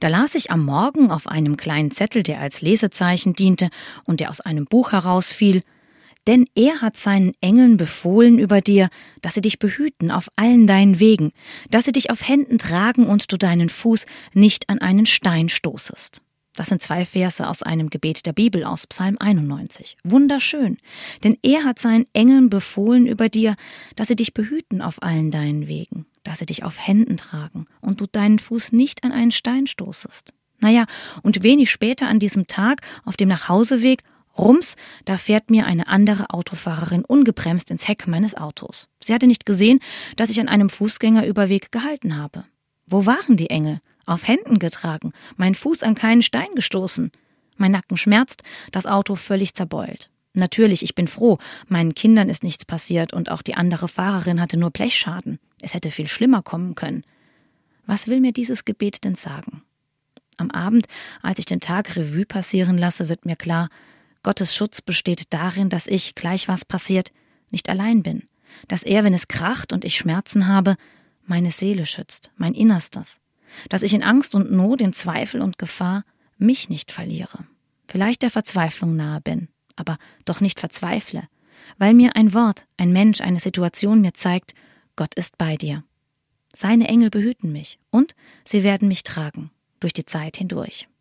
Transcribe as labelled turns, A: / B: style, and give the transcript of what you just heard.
A: Da las ich am Morgen auf einem kleinen Zettel, der als Lesezeichen diente und der aus einem Buch herausfiel: Denn er hat seinen Engeln befohlen über dir, dass sie dich behüten auf allen deinen Wegen, dass sie dich auf Händen tragen und du deinen Fuß nicht an einen Stein stoßest. Das sind 2 Verse aus einem Gebet der Bibel aus Psalm 91. Wunderschön, denn er hat seinen Engeln befohlen über dir, dass sie dich behüten auf allen deinen Wegen, dass sie dich auf Händen tragen und du deinen Fuß nicht an einen Stein stoßest. Naja, und wenig später an diesem Tag, auf dem Nachhauseweg, rums, da fährt mir eine andere Autofahrerin ungebremst ins Heck meines Autos. Sie hatte nicht gesehen, dass ich an einem Fußgängerüberweg gehalten habe. Wo waren die Engel? Auf Händen getragen, mein Fuß an keinen Stein gestoßen. Mein Nacken schmerzt, das Auto völlig zerbeult. Natürlich, ich bin froh, meinen Kindern ist nichts passiert und auch die andere Fahrerin hatte nur Blechschaden. Es hätte viel schlimmer kommen können. Was will mir dieses Gebet denn sagen? Am Abend, als ich den Tag Revue passieren lasse, wird mir klar: Gottes Schutz besteht darin, dass ich, gleich was passiert, nicht allein bin. Dass er, wenn es kracht und ich Schmerzen habe, meine Seele schützt, mein Innerstes. Dass ich in Angst und Not, in Zweifel und Gefahr mich nicht verliere. Vielleicht der Verzweiflung nahe bin, aber doch nicht verzweifle, weil mir ein Wort, ein Mensch, eine Situation mir zeigt: Gott ist bei dir. Seine Engel behüten mich und sie werden mich tragen durch die Zeit hindurch.